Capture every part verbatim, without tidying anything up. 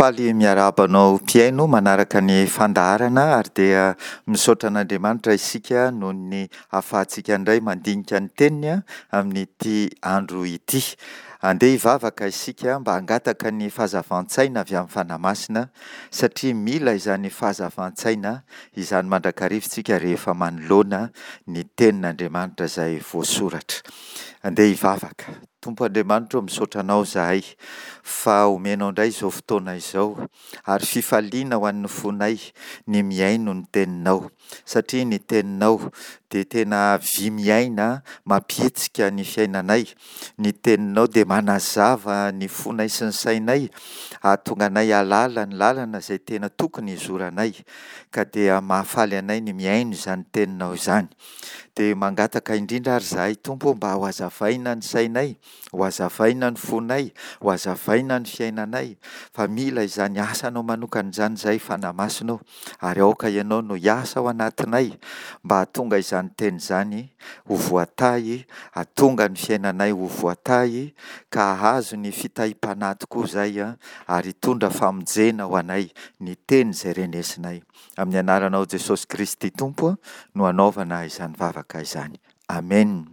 Faly miarabanao mpiaino manaraka ny fandaharana ary dia misaotra an'Andriamanitra isika noho ny ahafahantsika indray mandinika ny teniny amin'ity andro ity. Andeha hivavaka isika mba hangataka ny fahazavan-tsaina avy amin'ny fanamasina satria mila izany fahazavan-tsaina izany mandrakarivintsika rehefa manoloana ny tenin'Andriamanitra izay voasoratra. Andeha hivavaka. Tompo Andriamanitra, misaotra anao zahay fa omenao indray izao fotoana izao ary fifaliana ho an'ny fonay ny miaino ny teninao satria ny teninao dia tena vy miaina mampihetsika ny fiainanay. Ny teninao dia manazava ny fonay sy ny sainay ahatonga anay halala ny lalana izay tena tokony hizoranay ka dia mahafaly anay ny miaino izany teninao izany. Dia mangataka indrindra ary zahay Tompo mba ho hazavaina ny sainay, ho hazavaina ny fonay, ho hazavaina ny fiainanay fa mila izany asanao manokana izany izay fanamasinao ary aoka ianao no hiasa ao anatinay mba hahatonga izany teny izany ho voatahy, hahatonga ny fiainanay ho voatahy ka hahazo ny fitahim-panahy tokoa izay ary hitondra famonjena ho anay ny teny izay renesinay. Amin'ny anaranao Jesosy Kristy Tompo no hanaovana izany vavaka izany. Amen.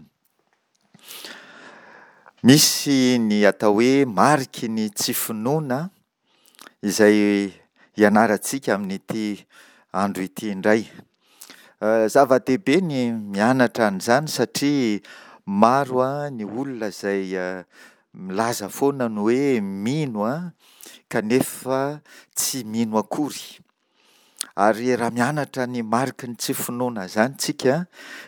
Misy ny atao hoe mariky ny tsy finoana izay hianarantsika amin'ity andro ity indray. Zava-dehibe ny mianatra an'izany satria maro ny olona izay milaza foana ny hoe mino kanefa tsy mino akory. Ary raha mianatra ny mariky ny tsy finoana izany tsika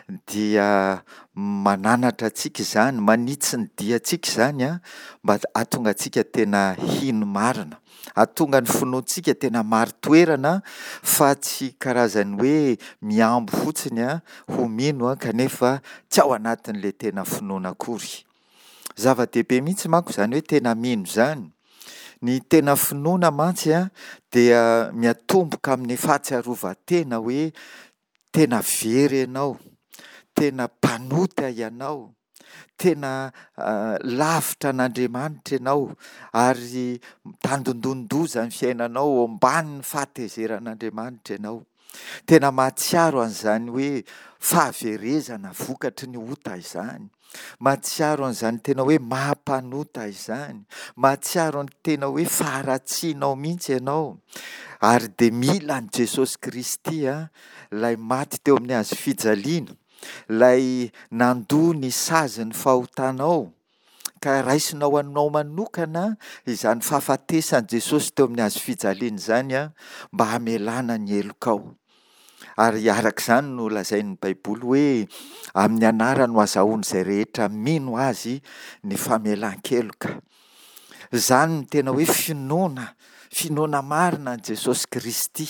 dia mananatra antsika izany, manitsy ny diantsika izany mba hahatonga antsika tena hino marina, hahatonga ny finoantsika tena maro toerana fa tsy karazany hoe miambo fotsiny ho mino kanefa tsy ao anatin'ilay tena finoana akory. Zava-dehibe mihitsy manko izany hoe tena mino izany. Ny tena finoana mantsy dia miatomboka amin'ny fahatsiarovan-tena hoe tena very ianao, tena mpanota ianao, tena lavitra an'Andriamanitra ianao ary tandondondoza ny fiainanao ambany ny fahatezeran'Andriamanitra ianao. Tena mahatsiaro an'izany hoe fahaverezana vokatry ny ota izany. Mahatsiaro an'izany tena hoe mahampanota izany. Mahatsiaro ny tena hoe faharatsianao mihitsy ianao. Ary dia mila an'i Jesosy Kristy ilay maty teo amin'ny hazo fijaliana, ilay nandoa ny sazy ny fahotanao ka raisinao anao manokana izany fahafatesan'i Jesosy teo amin'ny hazo fijaliana izany mba hamelana ny helokao. Ary arak'izany no lazain'ny Baiboly hoe amin'ny anarany no azahoany izay rehetra mino azy ny famelan-keloka. Izany no tena hoe finoana, finoana marina an'i Jesosy Kristy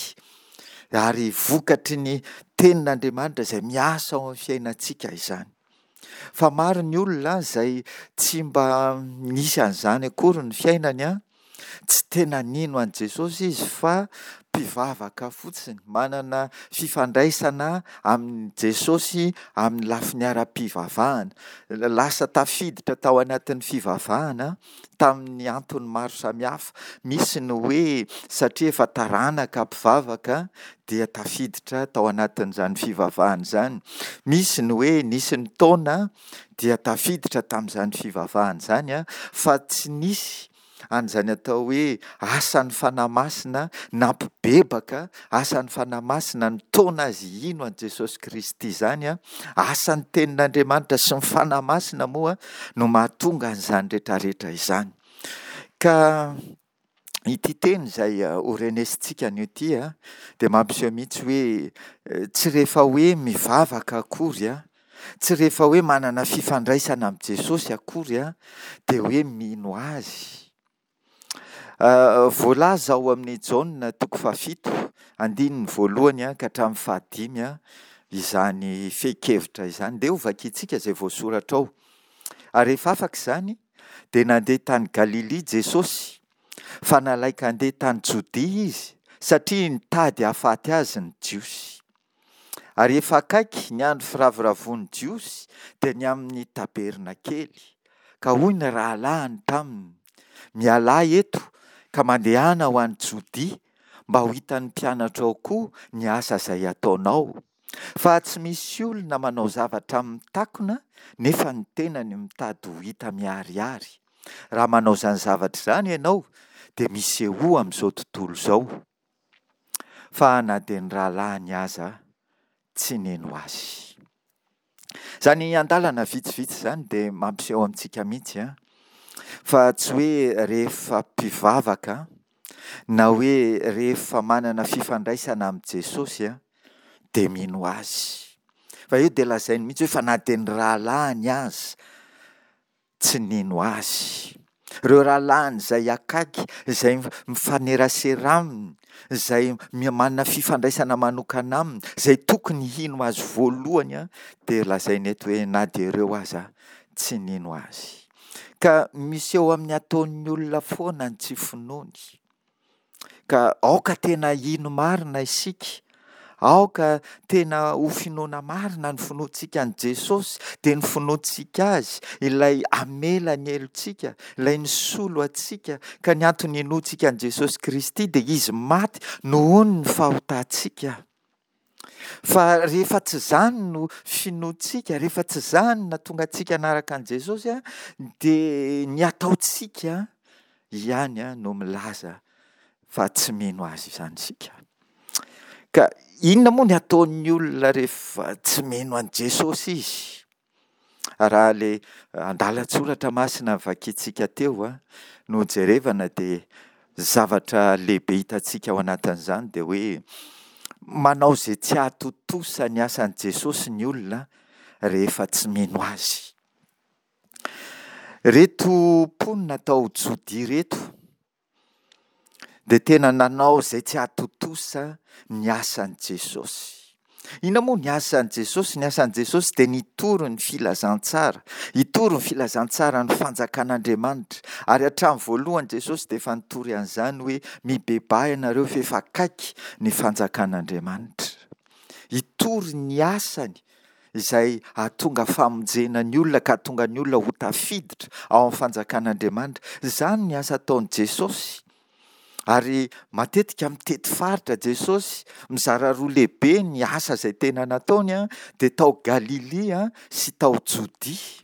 ary vokatry ny tenin'Andriamanitra izay miasa ao amin'ny fiainantsika izany. Fa maro ny olona izay tsy mba nisy an'izany akory ny fiainany, tsy tena nino an'i Jesosy izy fa mpivavaka fotsiny, manana fifandraisana amin'i Jesosy amin'ny lafiny ara-pivavahana. Lasa tafiditra tao anatin'ny fivavahana tamin'ny antony maro samihafa. Misy ny hoe satria efa taranaka mpivavaka dia tafiditra tao anatin'izany fivavahana izany. Misy ny hoe nisy ny taona dia tafiditra tamin'izany fivavahana izany fa tsy nisy an'izany atao hoe asan'ny fanamasina nampibebaka, asan'ny fanamasina ny taona azy ino an'i Jesosy Kristy izany. Asan'ny tenin'Andriamanitra sy ny fanamasina moa no mahatonga an'izany rehetrarehetra izany. Ka ity teny izay ho renesintsika an'ity dia mampiseho mihitsy hoe tsy rehefa hoe mivavaka akory, tsy rehefa hoe manana fifandraisana amin'i Jesosy akory dia hoe mino azy. Voalaza ao amin'ny Jaona toko fahafito andininy voalohany ka hatramin'ny fahadimy izany fehi-kevitra izany. Dia ho vakiantsika izay voasoratra ao. Ary rehefa afaka izany dia nandeha tany Galili Jesosy fa nalaika handeha tany Jodia izy satria nitady hahafaty azy ny jiosy. Ary efa akaiky ny andro firavoravoan'ny jiosy dia ny amin'ny tabernakely ka hoy ny rahalahiny taminy, mialahy eto ka mandehana ho an'ny Jodia mba ho hitan'ny mpianatra ao koa ny asa izay ataonao. Fa tsy misy olona manao zavatra mitakona nefa ny tenany mitady ho hita miharihary. Raha manao izany zavatra izany ianao dia miseho amin'izao tontolo izao. Fa na dia ny rahalahiny aza tsy neno azy. Zany andalana vitsivitsy izany dia mampiseho amintsika mihitsy a, fa tsy hoe rehefa mpivavaka na hoe rehefa manana fifandraisana amin'i Jesosy a dia mino azy. Fa io dia lazainy mihitsy hoe fa na dia ny rahalahiny aza tsy nino azy. Ireo rahalahiny izay akaiky, izay mifanerasera aminy, izay manana fifandraisana manokana aminy, izay tokony hino azy voalohany a, dia lazainy eto hoe na dia ireo aza tsy nino azy. Ka miseho amin'ny ataon'ny olona foana ny tsy finoany. Ka aoka tena ino marina isika, aoka tena ho finoana marina ny finoantsika ny Jesosy, dia ny finoantsika azy ilay amela ny helontsika, ilay nisolo antsika, ka ny antony inoantsika ny Jesosy Kristy dia izy maty nohony ny fahotantsika. Fa rehefa tsy izany no finoantsika, rehefa tsy izany na tonga antsika anaraka an'i Jesosy a, dia ny ataontsika ihany a no milaza fa tsy mino azy izany isika. Ka inona moa ny ataon'ny olona rehefa tsy mino an'i Jesosy izy? Raha ilay andalan-tsoratra masina vakiantsika teo a, no jerevana dia zavatra lehibe hitantsika ao anatin'izany dia hoe manao izay tsy ahatontosa ny asan'i Jesosy ny olona rehefa tsy mino azy. Reto mponina tao Jodia reto dia tena nanao izay tsy ahatontosa ny asan'i Jesosy. Inona moa ny asan'i Jesosy? Ny asan'i Jesosy dia nitoro ny filazantsara, hitoro ny filazantsara ny fanjakan'Andriamanitra. Ary hatramin'ny voalohany Jesosy dia efa nitory an'izany hoe mibebay ianareo fa efa akaiky ny fanjakan'Andriamanitra. Hitory ny asany izay ahatonga famonjena ny olona ka hatonga ny olona ho tafiditra ao amin'ny fanjakan'Andriamanitra. Izany ny asa ataon'i Jesosy. Ary matetika mitety faritra Jesosy, mizara roa lehibe ny asa izay tena nataony a, dia tao Galilea sy tao Jodia.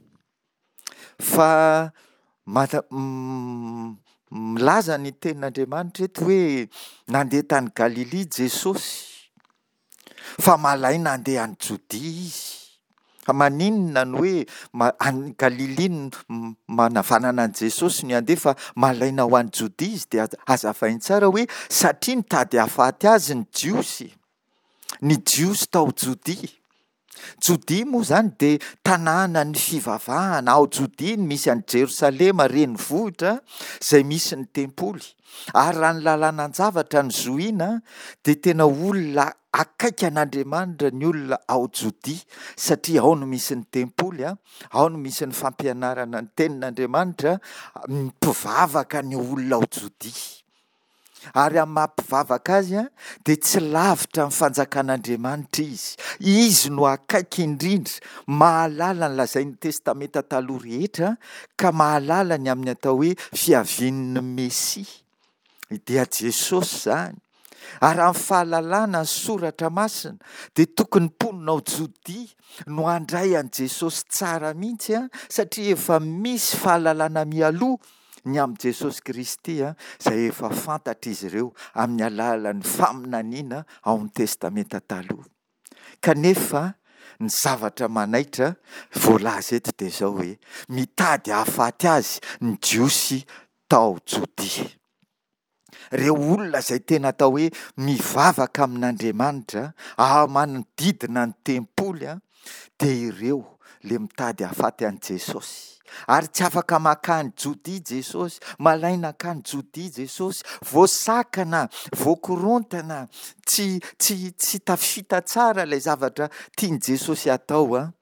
Fa mata- mm, milaza ny tenin'Andriamanitra eto hoe nandeha tany Galilea Jesosy, fa malaina handeha any Jodia izy. Fa maninona ny hoe ma- any Galilea no manavanana an' Jesosy ny handeha fa malaina ho any Jodia izy, dia hazavainy tsara hoe satria nitady hahafaty azy ny jiosy, ny jiosy tao Jodia. Jodia moa izany dia tanàna ny fivavahana. Ao Jodia ny misy any Jerosalema renivohitra izay misy ny tempoly. Ary raha ny lalan'an-javatra ny zohina dia tena olona akaiky an'Andriamanitra ny olona ao Jodia, satria ao no misy ny tempoly a, ao no misy ny fampianarana ny tenin'Andriamanitra, mipivavaka ny olona ao Jodia. Ary amin'ny mampivavaka azy a dia tsy lavitra amin'ny fanjakan'Andriamanitra izy. Izy no akaiky indrindra, mahalala ny lazain'ny testamenta taloha rehetra, ka mahalala ny amin'ny atao hoe fiavian'ny Mesia, dia Jesosy izany. Ary amin'ny fahalalana ny soratra masina dia tokony mponina ao Jodia no handray an' Jesosy tsara mihitsy a, satria efa misy fahalalana mialoha ny amin'i Jesosy Kristy a, izay efa fantatra izy ireo amin'ny alalan'ny faminaniana ao amin'ny testamenta taloha. Kanefa ny zavatra manaitra voalaza eto dia izao hoe mitady hahafaty azy ny jiosy tao Jodia. Ireo olona izay tena atao hoe mivavaka amin'Andriamanitra, ah manodidina ny tempoly a, dia ireo le mitady hahafaty an'i Jesosy. Ary tsy afaka makany Jodia Jesosy, malaina akany Jodia Jesosy, voasakana, voakorontana, tsy tsy tsy tafita tsara ilay zavatra tiany Jesosy atao a,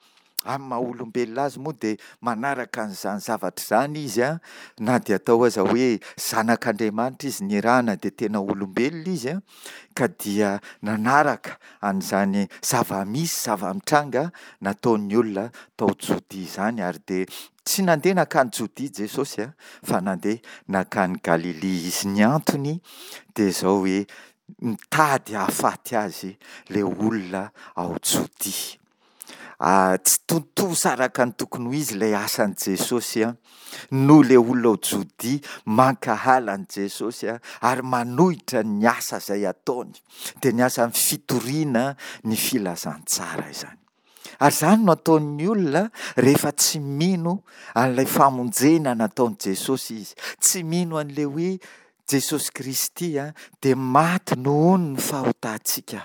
amin'ny maha-olombelona azy moa dia manaraka an'izany zavatra izany izy a, na dia atao aza hoe zanak'Andriamanitra izy nirahana dia tena olombelona izy a, ka dia nanaraka an'izany zava-misy zava-mitranga nataon'ny olona tao Jodia izany ary dia tsy nandeha nakany Jodia Jesosy a, fa nandeha nakany Galilea izy. Ny antony dia izao hoe mitady hahafaty azy le olona ao Jodia. Ah, tsy tontolo saraka ny tokony ho izy ilay asan'i Jesosy a, no le olona ao Jodia mankahala an'i Jesosy a, ary manohitra ny asa izay ataony, dia ny asan'ny fitoriana ny filazantsara izany. Ary izany no ataon'ny olona rehefa tsy mino an'ilay famonjena nataon'i Jesosy izy, tsy mino an'ilay hoe Jesosy Kristy a dia maty noho ny fahotantsika.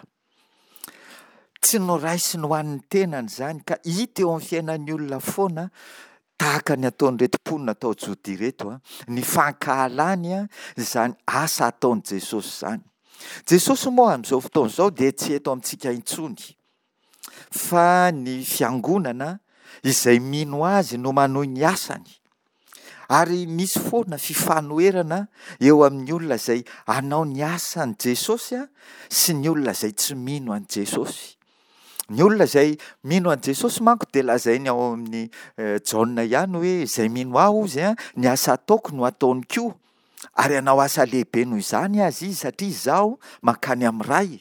Tsy noraisy no hoan'ny tenany izany, ka hita eo amin'ny fiainan'ny olona foana tahaka ny ataon'ireto mponina tao Jodia reto a, ny fankahalany a izany asa ataon'i Jesosy izany. Jesosy moa amin'izao fotoana izao dia tsy eto amintsika intsony, fa ny fiangonana izay mino azy no manohy ny asany. Ary misy foana fifanoherana eo amin'ny olona izay hanao ny asan'i Jesosy a sy ny olona izay tsy mino an'i Jesosy. Ny olona izay mino an'i Jesosy manko dia lazainy ao amin'ny Jaona ihany hoe izay mino aho izy a, ny asa ataoko no ataony koa, ary hanao asa lehibe noho izany azy izy satria izaho mankany amin'ny ray.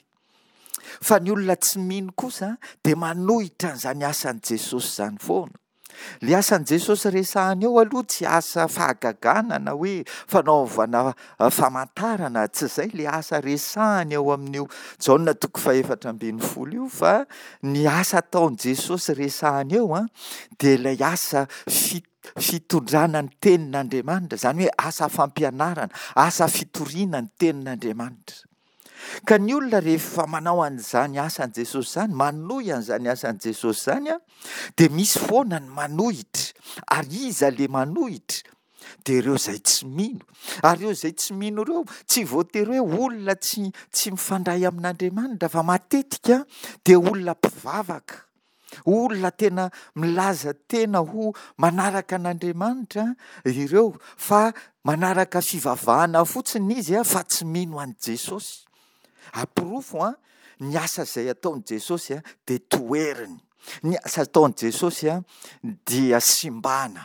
Fa ny olona tsy mino kosa dia manohitra an'izany asan'i Jesosy izany foana. Le asan'i Jesosy resahany eo aloha tsy asa fahagagana na hoe fanaovana famantarana, tsy izay le asa resahany eo amin'io Jaona toko fahaefatra ambin'ny folo io, fa ny asa ataon'i Jesosy resahany eo a dia ilay asa fit fitondrana ny tenin'Andriamanitra, izany hoe asa fampianarana, asa fitoriana ny tenin'Andriamanitra. Ka ny olona rehefa manao an'izany asan'i Jesosy izany, manohy an'izany asan'i Jesosy izany a, dia misy foana ny manohitra, ary iza le manohitra? Dia ireo izay tsy mino. Ary ireo izay tsy mino ireo tsy voatery hoe olona tsy tsy mifandray amin'Andriamanitra, fa matetika dia olona mpivavaka, olona tena milaza tena ho manaraka an'Andriamanitra ireo, fa manaraka fivavahana fotsiny izy a, fa tsy mino an'i Jesosy. Apirofo a ny asa izay ataon'i Jesosy a dia toeriny, ny asa ataon'i Jesosy a dia simbana,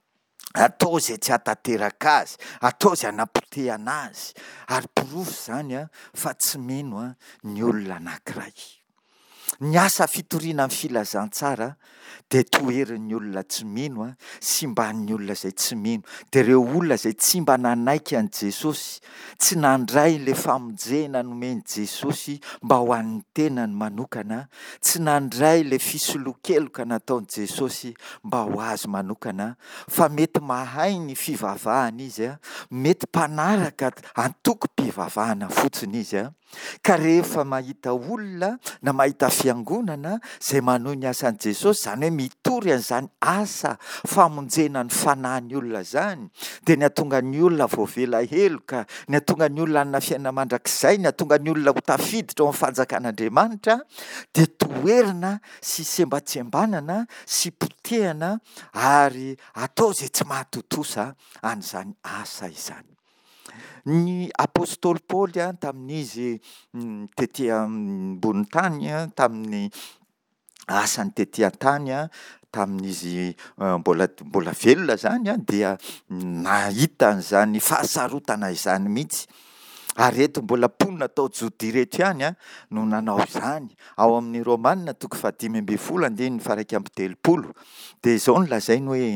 atao izay tsy hatateraka azy, atao izay hanapotehana azy, ary pirofo izany a fa tsy mino a ny olona anankiray. Ny asa fitoriana amin'ny filazantsara dia toerin'ny olona tsy mino a, simban'ny olona izay tsy mino. Dia ireo olona izay tsy mba nanaiky an'i Jesosy, tsy nandray le famonjena nomeny Jesosy mba ho an'ny tenany manokana, tsy nandray le fisolokeloka nataon'i Jesosy mba ho azy manokana, fa mety mahay ny fivavahana izy a, mety mpanaraka antoko-pivavahana fotsiny izy a. Ka rehefa mahita olona na mahita fiangonana izay manohy ny asan'i Jesosy, izany hoe mitory an'izany asa famonjena ny fanahin'ny olona izany, dia ny atonga ny olona voavela heloka, ny atonga ny olona hanana fiainana mandrakizay, ny atonga ny olona ho tafiditra ao amin'ny fanjakan'Andriamanitra, dia toerina sy sembatsembanana sy potehana ary atao izay tsy mahatotosa an'izany asa izany. Ny apôstôly Paoly a tamin'izy tetỳ ambony tany a, tamin'ny asany tetỳ an-tany a, tamin'izy mbola mbola velona izany a, dia nahita an'izany fahasarotana izany mihitsy. Ary eto mbola mponina tao Jodia reto ihany a no nanao izany. Ao amin'ny Romanina toko fahadimy ambin'ny folo andiny faraika amby telopolo dia izao no lazainy hoe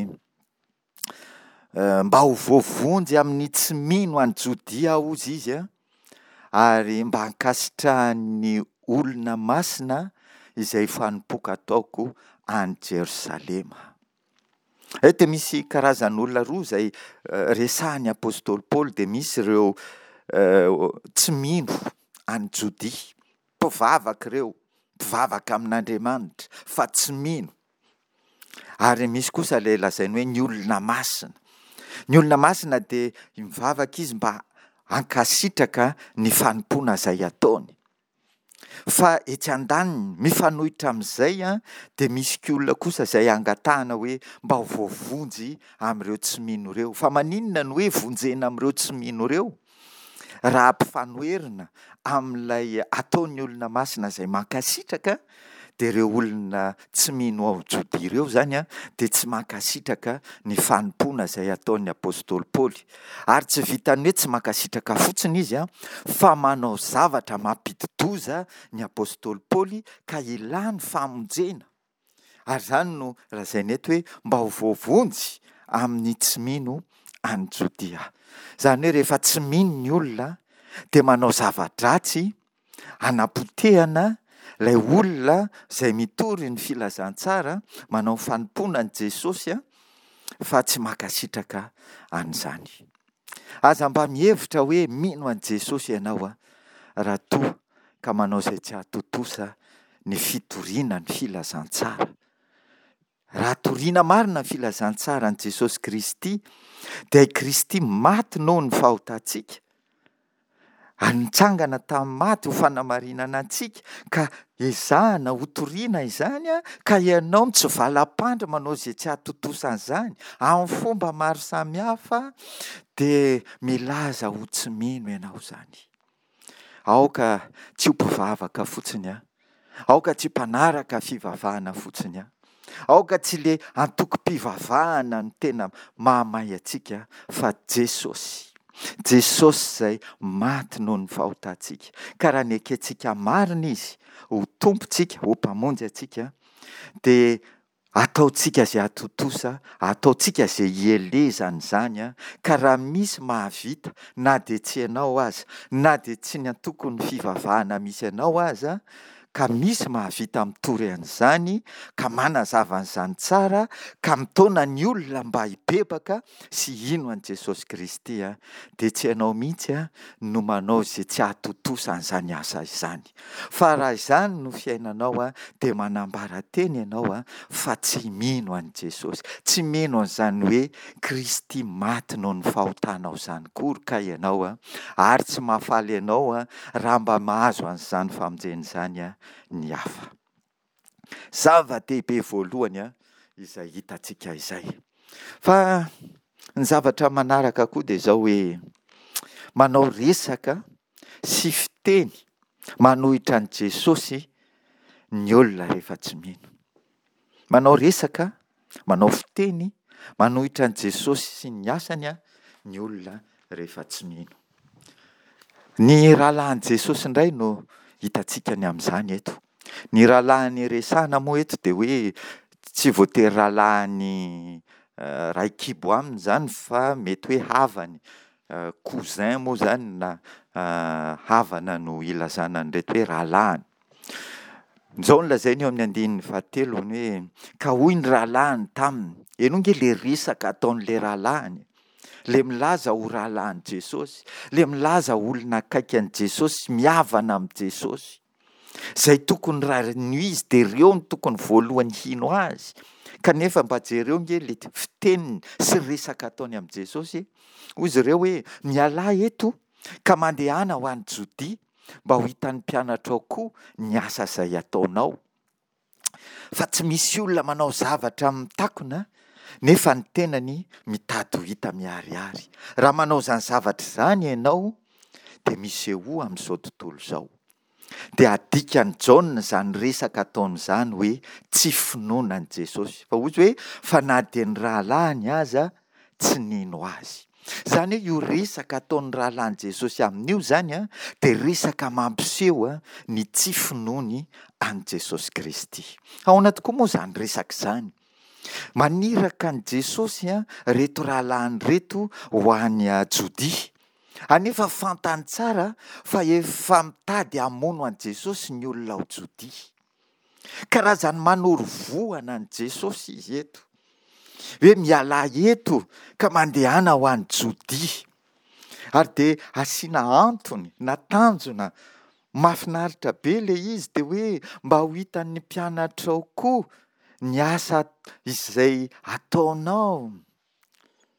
mba ho voavonjy amin'ny tsy mino an'i Jodia ozy izy a, ary mba hankasitrahan'ny olona masina izay fanompoka ataoko any Jerosalema. Eto misy karazan'olona roa izay resahan'ny apôstôly Paoly, dia misy ireo tsy mino any Jodia, mpivavaka ireo, mpivavaka amin'Andriamanitra fa tsy mino. Ary misy kosa ilay lazainy hoe ny olona masina. Ny olona masina dia mivavaka izy mba hankasitraka ny fanompoana izay ataony. fa etsy an-daniny mifanohitra amin'izay a de misy olona kosa izay angatahana hoe mba ho voavonjy amin'ireo tsy mino ireo. Fa maninona no hoe vonjena amin'ireo tsy mino ireo? Raha ampifanoherina amin'ilay ataon'ny olona masina izay mankasitraka, de ireo olona tsy mino ao Jodia ireo zany a de tsy mankasitraka ny fanompona izay ataon'ny apôstôly Paoly. Ary tsy vitany hoe tsy mankasitraka fotsiny izy a, fa manao zavatra mampidi-doza ny apôstôly Paoly ka ilany famonjena. Ary zany no lazainy eto hoe mba ho voavonjy amin'ny tsy mino any Jodia. Zany hoe rehefa tsy mino ny olona de manao zava-dratsy hanapotehana ilay olona izay mitory ny filazantsara, manao fanompoana an' Jesosy a, fa tsy mankasitraka an'izany. Aza mba mihevitra hoe mino an' Jesosy ianao a, raha toa ka manao izay tsy ahatontosa ny fitoriana ny filazantsara. Raha toriana marina ny filazantsara an' Jesosy Kristy, dia Kristy maty noho ny fahotantsika, anitsangana tamin'ny maty ho fanamarinana antsika, ka ezahana ho toriana izany a, ka ianao tsy valam-pandry manao izay tsy ahatontosan'izany amin'ny fomba maro samihafa, de milaza ho tsy mino ianao zany. Aoka tsy ho mpivavaka fotsiny a, aoka tsy mpanaraka fivavahana fotsiny a, aoka tsy le antokom-pivavahana no tena mahamay antsika, fa Jesosy. Jesosy izay maty noho ny fahotantsika. Ka raha ny akentsika marina izy ho tompontsika, ho mpamonjy antsika, de ataontsika izay atontosa, ataontsika izay hielezany izany a. Ka raha misy mahavita, na de tsy ianao aza, na de tsy ny antoko ny fivavahana misy ianao aza, ka misy mahavita mitory an'izany, ka manazava an'izany tsara, ka mitaona ny olona mba hibebaka sy hino an' Jesosy Kristy a, de tsy ianao mihitsy a no manao izay tsy ahatontosa an'izany asa izany. Fa raha izany no fiainanao a, de manambara teny ianao a, fa tsy mino an' Jesosy, tsy mino an'izany hoe Kristy maty noho ny fahotanao izany kory ka ianao a, ary tsy mahafaly ianao a raha mba mahazo an'izany famonjena izany a ny hafa. Zava-dehibe voalohany a izay hitantsika izay. Fa ny zavatra manaraka koa dia izao hoe manao resaka sy fiteny manohitra an' Jesosy ny olona rehefa tsy mino. Manao resaka, manao fiteny manohitra an' Jesosy sy ny asany a ny olona rehefa tsy mino. Ny rahalahan' Jesosy indray no hitantsika ny amin'izany eto. Ny rahalahan'ny resahana moa eto dia hoe tsy voatery rahalahan'ny uh, ray kibo aminy zany, fa mety hoe havany. Uh, cousin moa zany na uh, havana no ilazana an'ireto hoe rahalahany. Izao no lazainy eo amin'ny andinin'ny fahatelo ny hoe ka hoy ny rahalahany taminy. Eno nge le resaka ataon'le rahalahany, le milaza ho rahalahan' Jesosy, le milaza olona akaiky an' Jesosy, mihavana amb' Jesosy, zay tokony raha ny izy de ireo ny tokony voalohany hino azy. Kanefa mba jereo nge le fiteniny sy resaka ataony amb' Jesosy, hoy izy ireo hoe mialahy eto ka mandehana ho an'ny Jodia mba ho hitan'ny mpianatra ao koa ny asa izay ataonao. Fa tsy misy olona manao zavatra mitakona nefa ny tenany mitady ho hita miharihary. Raha manao zany zavatra izany ianao, de misy eo amin'izao tontolo izao. De adikan'ny Jaona zany resaka ataon'izany hoe tsy finoana an' Jesosy, fa hoy hoe fa na de ny rahalahiny aza tsy nino azy. Zany hoe io resaka ataon'ny rahalahan' Jesosy amin'io zany a, de resaka mampiseho a ny tsy finoany an' Jesosy Kristy. Ahoana tokoa moa zany resaka izany? Maniraka an' Jesosy a reto rahalahany reto ho any Jodia. Anefa fantany tsara fa efa mitady hamono an' Jesosy ny olona ao Jodia. Karazany manoro voana an' Jesosy izy eto, hoe miala eto ka mandehana ho an'ny Jodia. Ary de asiana antony na tanjona mahafinaritra be le izy, de hoe mba ho hitan'ny mpianatra ao koa ny asa izay ataonao.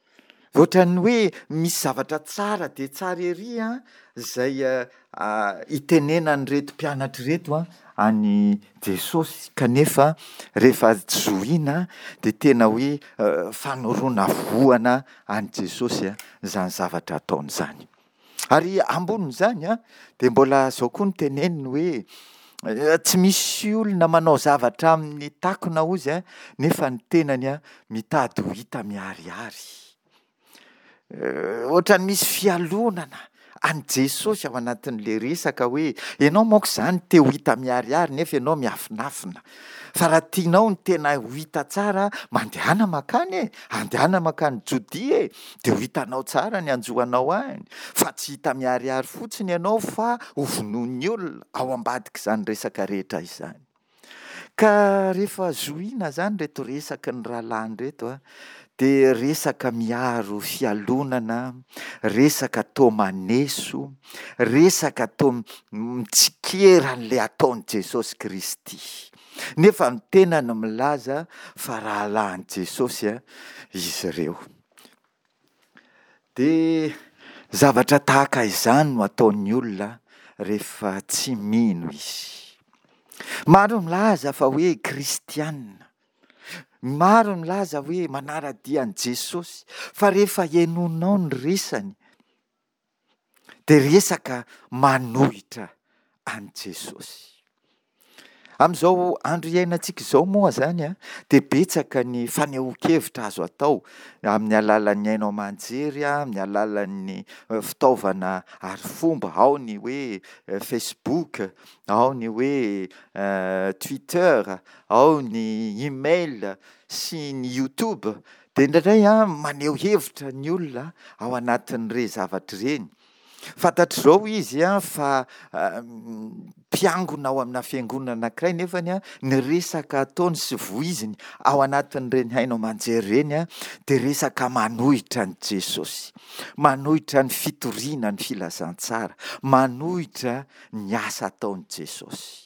ohatrany hoe misy zavatra tsara de tsara ery a zay itenenany reto mpianatra reto a any Jesosy kanefa rehefa joina de tena hoe fanoroana voana any Jesosy a zany zavatra ataony zany. Ary ambonin'izany a de mbola zao koa ny teneniny hoe tsy misy olona manao zavatra amin'ny takona ozy a nefa ny tenany a mitady ho hita miharihary. Ohatrany misy fialonana any Jesosy ao anatin'le resaka hoe ianao moa ko zany te ho hita miharihary nefa ianao miafinafina. Fa raha tianao ny tena ho hita tsara mandehana makany e, andehana makany Jodia e, de ho hitanao tsara ny anjoanao any. Fa tsy hita miharihary fotsiny ianao fa ho vonoin'ny olona ao ambadika izany resaka rehetra izany. Ka rehefa zohina zany reto resaky ny rahalahy reto a de resaka miaro fialonana, resaka tao maneso, resaka tao mitsikera an'le ataon'i Jesosy Kristy. Nefa ny tena ny milaza fa rahalahin'i Jesosy a izy ireo. De zavatra tahaka izany no ataon'ny olona rehefa tsy mino izy. Maro milaza fa hoe kristianina, maro milaza hoe manara-dia an'i Jesosy, fa rehefa henonao ny resany de resaka manohitra an'i Jesosy. Amin'izao andro iainantsika izao moa zany a de betsaka ny fanehoan-kevitra azo atao amin'ny alalan'ny haino aman-jery a, amin'ny alalan'ny fitaovana arifomba, ao ny hoe Facebook, ao ny hoe Twitter, ao ny email sy ny YouTube. De indraindray a maneho hevitra ny olona ao anatin'ireny zavatra ireny. Fantatr' izao izy a fa mpiangona ao amina fiangonana anankiray nefany a ny resaka ataony sy voiziny ao anatin'ireny haino aman-jery ireny a de resaka manohitra an'i Jesosy, manohitra ny fitoriana ny filazantsara, manohitra ny asa ataon'i Jesosy.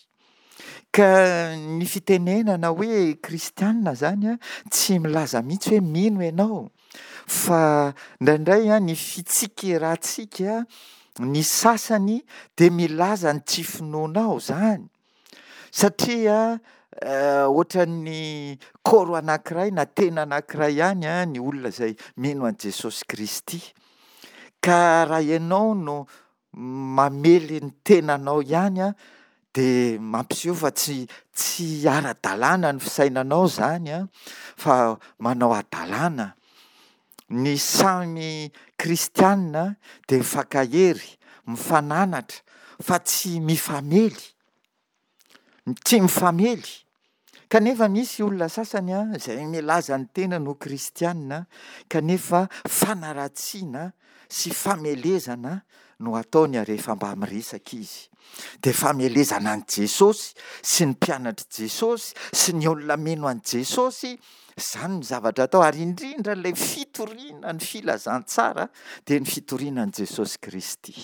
Ka ny fitenenana hoe kristianina zany a tsy milaza mihitsy hoe mino ianao, fa indraindray a ny fitsikeratsika ny sasany de milaza ny tsy finoanao zany, satria ohatran'ny koro anankiray na tena anankiray ihany a ny olona zay mino an'i Jesosy Kristy. Ka raha ianao no mamely ny tenanao ihany a de mampiseho fa tsy tsy ara-dalàna ny fisainanao zany a, fa manao adalàna. Ny samy kristianina de mifankahery, mifananatra fa tsy mifamely, tsy mifamely. Kanefa misy olona sasany a zay milaza ny tena no kristianina kanefa fanaratsiana sy famelezana no ataony rehefa mba miresaka izy. De famelezana an'i Jesosy sy ny mpianatra Jesosy sy ny olona mino an'i Jesosy, zany ny zavatra atao. Ary indrindra ilay fitoriana ny filazantsara de ny fitoriana an'i Jesosy Kristy.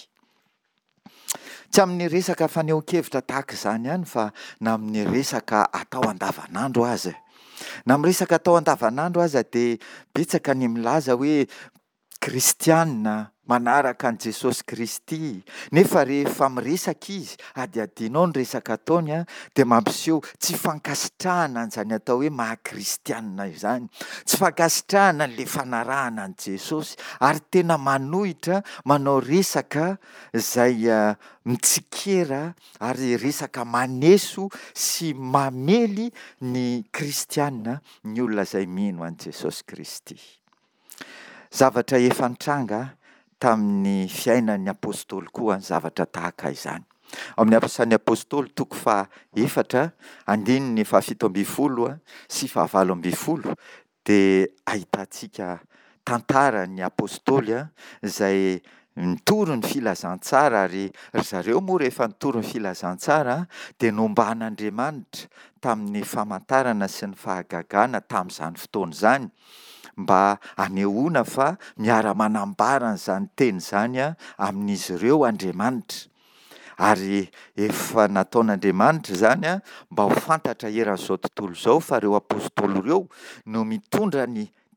Tsy amin'ny resaka fanehoan-kevitra tahaka izany ihany fa na amin'ny resaka atao andavanandro aza. Na amin'ny resaka atao andavanandro aza de betsaka ny milaza hoe kristianina manaraka an'i Jesosy Kristy, nefa rehefa miresaka izy adiadinao ny resaka ataony a de mampiseho tsy fankasitrahana an'izany atao hoe maha-kristianina izany, tsy fankasitrahana an'le fanarahana an'i Jesosy, ary tena manohitra manao resaka zay mitsikera ary resaka maneso sy mamely ny kristianina, ny olona zay mino an'i Jesosy Kristy. Zavatra efa nitranga tamin'ny fiainan'ny apôstôly koa ny zavatra tahaka izany. Amin'ny aposan'ny apôstôly toko faha efatra andininy fahafito amby folo sy fahavalo amby folo de ahitantsika tantaran'ny apôstôly a zay nitoro ny filazantsara, ary zareo moa rehefa nitoro ny filazantsara de nomban'Andriamanitra tamin'ny famantarana sy ny fahagagana tamin'izany fotoana izany, mba anehoana fa miara-manambara n'izany teny izany a amin'izy ireo Andriamanitra. Ary efa nataon'Andriamanitra zany a mba ho fantatra eran'izao tontolo izao fa ireo apôstôly ireo no mitondra ny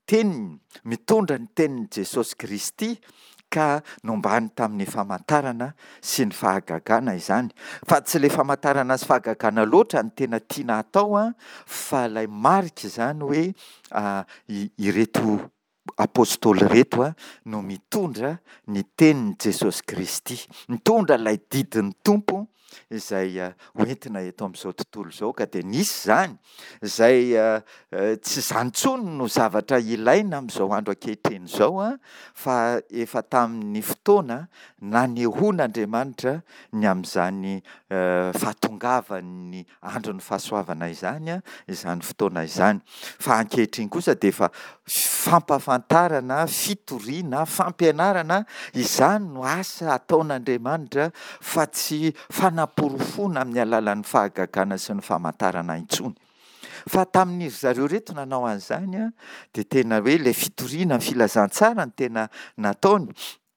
teniny mitondra ny tenin'i Jesosy Kristy ka nombany tamin'ny famantarana sy ny fahagagana izany. Fa tsy le famantarana sy fahagagana loatra ny tena tiana atao a, fa ilay marika izany hoe uh, ireto apôstôly reto a no mitondra ny tenin'i Jesosy Kristy, mitondra ilay didin'ny tompo izay uh, hoentina eto amin'izao tontolo izao. Ka dia nisy zany izay uh, uh, tsy izany intsony no zavatra ilaina amin'izao andro ankehitriny izao a, fa efa tamin'ny fotoana nanehoan'Andriamanitra ny amin'izany uh, fahatongavany andro ny fahasoavana izany a, izany fotoana izany. Fa ankehitriny kosa dia efa fampafantarana, fitoriana, fampianarana, izany no asa ataon'Andriamanitra, fa tsy fanaporofona amin'ny alalan'ny fahagagana sy ny famantarana intsony. Fa tamin'izy zareo reto nanao an'izany a, dia tena hoe ilay fitoriana, ny filazantsara ny tena nataony.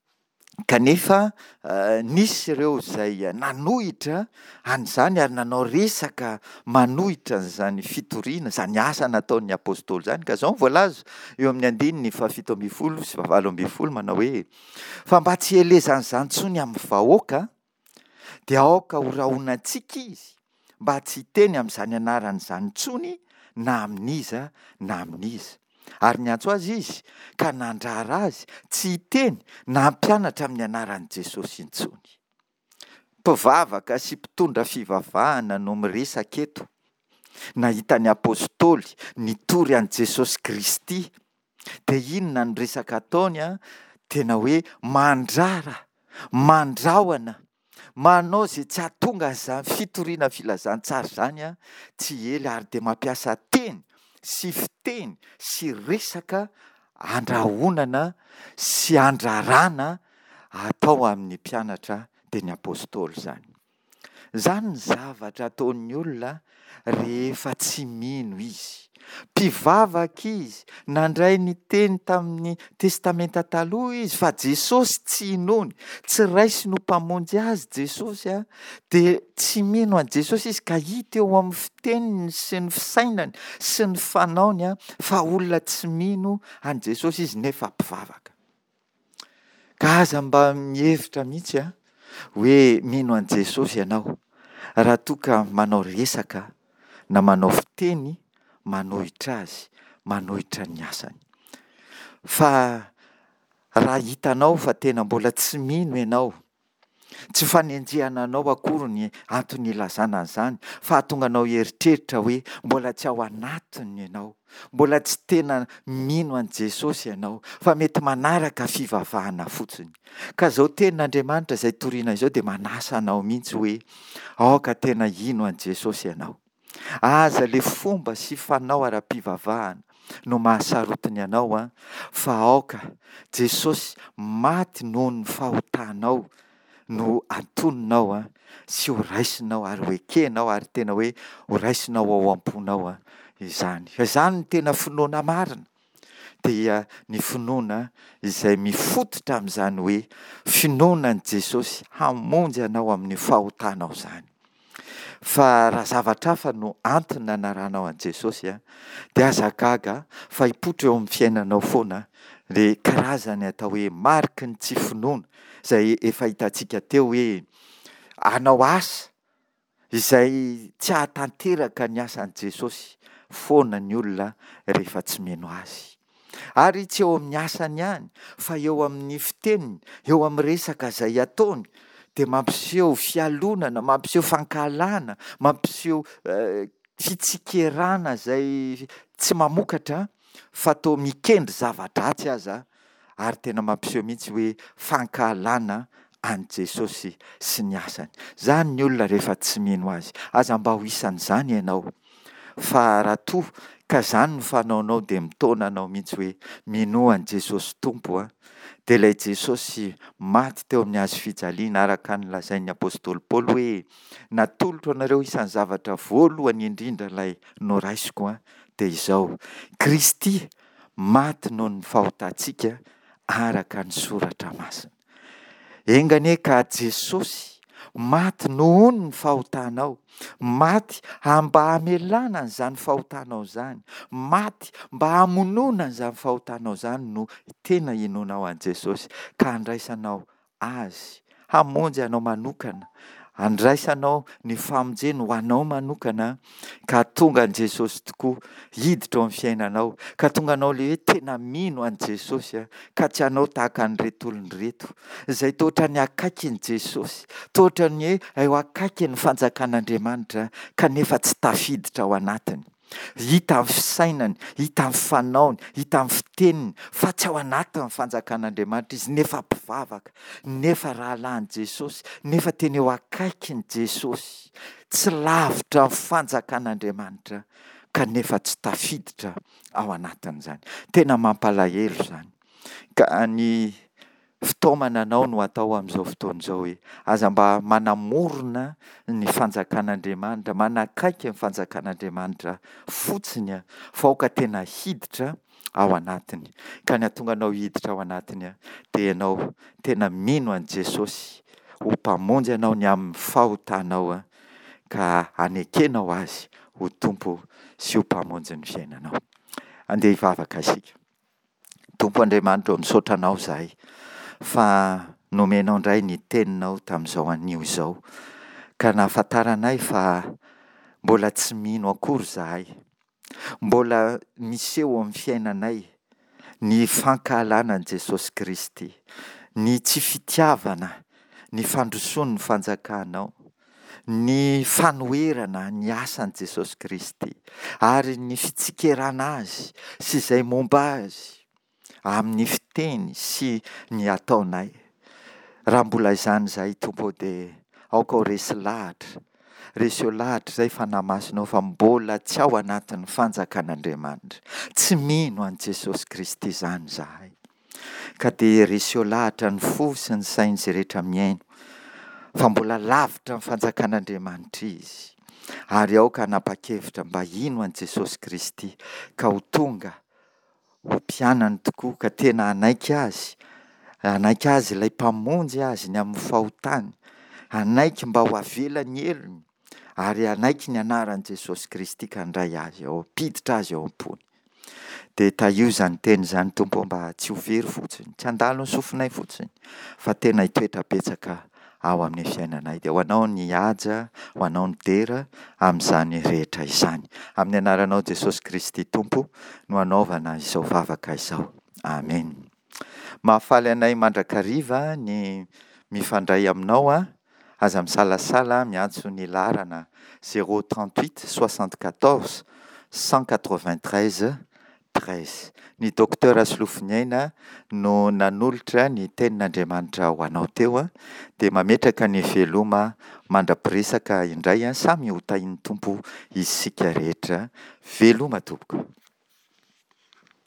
Kanefa uh, nisy ireo izay nanohitra an'izany ary nanao resaka manohitra an'izany fitoriana, izany asa nataon'ny apôstôly izany. Ka izao ny voalaza eo amin'ny andininy fahafito ambin'ny folo sy fahavalo ambin'ny folo manao hoe: fa mba tsy helezan'izany intsony amin'ny vahoaka, dia aoka ho rahonantsika izy mba tsy hiteny amin'izany anaran'izany intsony na amin'iza na amin'iza. Ary niantso azy izy ka nandrara azy tsy hiteny na hampianatra amin'ny anaran'i Jesosy intsony. Mpivavaka sy mpitondra fivavahana no miresaka eto. Nahita ny apôstôly nitory an'i Jesosy Kristy, dia inona no resaka ataony a? Tena hoe mandrara, mandrahona, manao izay tsy hahatonga izany fitoriana filazantsara izany a, tsy ela ary dia mampiasa teny sy fiteny sy resaka andrahonana sy andrarana atao amin'ny mpianatra dia ny apôstôly izany. Izany ny zavatra ataon'ny olona rehefa tsy mino izy. Mpivavaka izy, nandray ny teny tamin'ny testamenta taloha izy, fa Jesosy tsy inony, tsy raisy no mpamonjy azy Jesosy a, dia tsy mino an' Jesosy izy, ka hita eo amin'ny fiteniny sy ny fisainany sy ny fanaony a, fa olona tsy mino an' Jesosy izy nefa mpivavaka. Ka aza mba mihevitra mihitsy a hoe mino an' Jesosy ianao raha toa ka manao resaka na manao fiteny manohitra azy, manohitra ny asany. Fa raha hitanao fa tena mbola tsy mino ianao, tsy fanenjehana anao akory ny antony ilazana an'izany, fa hahatonga anao eritreritra hoe mbola tsy ao anatiny ianao, mbola tsy tena mino an' Jesosy ianao, fa mety manaraka fivavahana fotsiny. Ka izao tenin'Andriamanitra izay toriana izao dia manasa anao mihitsy hoe aoka tena ino an' Jesosy ianao. Aza le fomba sy fanao ara-pivavahana no mahasarotiny anao a, fa aoka Jesosy maty noho ny fahotanao no antoninao a, sy ho raisinao ary ho ekenao ary tena hoe ho raisinao ao am-ponao a izany. Izany ny tena finoana marina, dia ny finoana izay mifototra amin'izany hoe finoana an' Jesosy hamonjy anao amin'ny fahotanao izany. Fa raha zavatra hafa no antony nanaranao an' Jesosy a, dia aza gaga fa hipoitra eo amin'ny fiainanao foana le karazany atao hoe mariky ny tsy finoana, izay efa hitantsika teo hoe anao asa izay tsy hahatanteraka ny asan'i Jesosy foana ny olona rehefa tsy mino azy. Ary tsy eo amin'ny asany ihany, fa eo amin'ny fiteniny, eo amin'ny resaka izay ataony, dia mampiseho fialonana, mampiseho fankalana, mampiseho uh, fitsikerana izay tsy mamokatra, fa toa mikendry zava-dratsy aza, ary tena mampiseho mihitsy hoe fankalana an' Jesosy sy ny asany. Zany ny olona rehefa tsy mino azy. Aza mba ho isan'izany ianao. Fa raha toa ka izany no fanaonao dia mitaona anao mihitsy hoe mino an' Jesosy Tompo a, dia ilay Jesosy maty teo amin'ny hazo fijaliana araka ny lazain'ny apôstôly Paoly hoe natolotro anareo isan'ny zavatra voalohany indrindra ilay noraisiko a, dia izao: Kristy maty noho ny fahotantsika araka ny soratra masina. Engane ka Jesosy maty noho ny fahotanao, maty mba hamelana an'izany fahotanao zany, maty mba hamonoana an'izany fahotanao zany no tena inonao an' Jesosy ka andraisanao azy hamonjy anao manokana, andraisanao ny famonjeny ho anao manokana ka tonga an' Jesosy tokoa hiditra ao amin'ny fiainanao, ka tonga anao le hoe tena mino an' Jesosy a, ka tsy anao tahaka an'ireto olon-dreto izay toatra ny akaiky n' Jesosy, toatra ny hoe eo akaiky ny fanjakan'Andriamanitra kanefa tsy tafiditra ao anatiny. Hita amin'ny fisainany, hita amin'ny fanaony, hita amin'ny fiteniny fa tsy ao anatin'ny fanjakan'Andriamanitra izy, nefa mpivavaka, nefa rahalahin' Jesosy, nefa tena eo akaiky n' Jesosy, tsy lavitra amin'ny fanjakan'Andriamanitra kanefa tsy tafiditra ao anatin'izany. Tena mampalahelo zany. Ka ny fitaomana anao no atao amin'izao fotoana izao hoe aza mba manamorona ny fanjakan'Andriamanitra, manakaiky ny fanjakan'Andriamanitra fotsiny a, fa aoka tena hiditra ao anatiny. Ka ny atonga anao hiditra ao anatiny a dia ianao tena mino an' Jesosy ho mpamonjy anao ny amin'ny fahotanao a, ka hanekenao azy ho tompo sy ho mpamonjy ny fiainanao. Andeha hivavaka isika. Tompo Andriamanitra, misaotra anao izahay fa nomenao indray ny teninao tamin'izao anio izao, ka nahafantaranay fa mbola tsy mino akory izahay, mbola miseho amin'ny fiainanay ny fankahalana an' Jesosy Kristy, ny tsy fitiavana, ny fandrosoan'ny fanjakanao, ny fanoherana ny asan' Jesosy Kristy ary ny fitsikerana azy sy izay momba azy amin'ny fiteny sy ny ataonay. Raha mbola izany izay Tompo dia aoka ho resy lahatra, resy eo lahatra izay fanamasinao fa mbola tsy ao anatin'ny fanjakan'Andriamanitra, tsy mino an' Jesosy Kristy izany izahay, ka dia resy eo lahatra ny fo sy ny sain'izay rehetra miaino fa mbola lavitra ny fanjakan'Andriamanitra izy, ary aoka hanapa-kevitra mba hino an' Jesosy Kristy ka ho tonga ho mpianany tokoa, ka tena hanaiky azy, hanaiky azy ilay mpamonjy azy ny amin'ny fahotany, hanaiky mba ho avela ny heliny, ary hanaiky ny anaran' Jesosy Kristy ka handray azy ao, ampiditra azy ao am-pony. Dia taio izany teny izany Tompo mba tsy ho very fotsiny, tsy handalo ny sofinay fotsiny, fa tena hitoetra betsaka ao amin'ny fiainanay. Dia ho anao ny haja, ho anao ny dera amin'izany rehetra izany. Amin'ny anaranao Jesosy Kristy Tompo no hanaovana izao vavaka izao. Amen. Mahafaly anay mandrakariva ny mifandray aminao a, aza misalasala miantso ny larana zéro trente-huit soixante-quatorze cent quatre-vingt-treize treize. Ny docteur Asolofiniaina no nanolotra ny tenin'Andriamanitra ho anao teo a, dia mametraka ny veloma mandrapiresaka indray a, samy ho tahin'ny Tompo isika rehetra. Veloma tompoko.